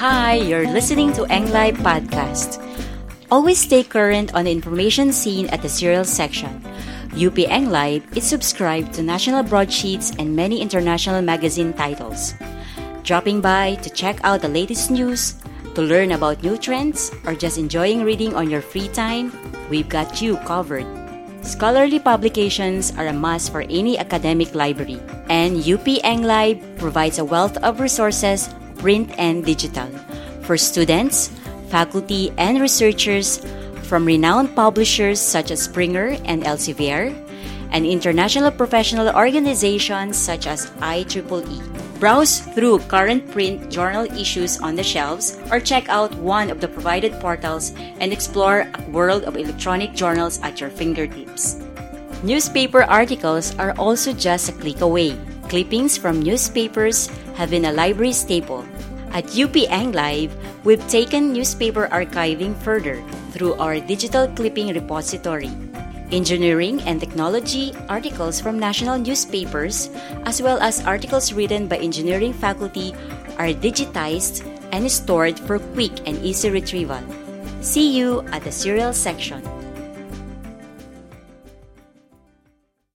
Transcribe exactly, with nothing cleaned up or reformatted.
Hi, you're listening to Englive Podcast. Always stay current on the information seen at the serial section. U P Englive is subscribed to national broadsheets and many international magazine titles. Dropping by to check out the latest news, to learn about new trends, or just enjoying reading on your free time, we've got you covered. Scholarly publications are a must for any academic library, and U P Englive provides a wealth of resources, print and digital, for students, faculty, and researchers from renowned publishers such as Springer and Elsevier, and international professional organizations such as I triple E. Browse through current print journal issues on the shelves or check out one of the provided portals and explore a world of electronic journals at your fingertips. Newspaper articles are also just a click away. Clippings from newspapers have been a library staple. At U P Englive, we've taken newspaper archiving further through our digital clipping repository. Engineering and technology articles from national newspapers, as well as articles written by engineering faculty, are digitized and stored for quick and easy retrieval. See you at the serial section.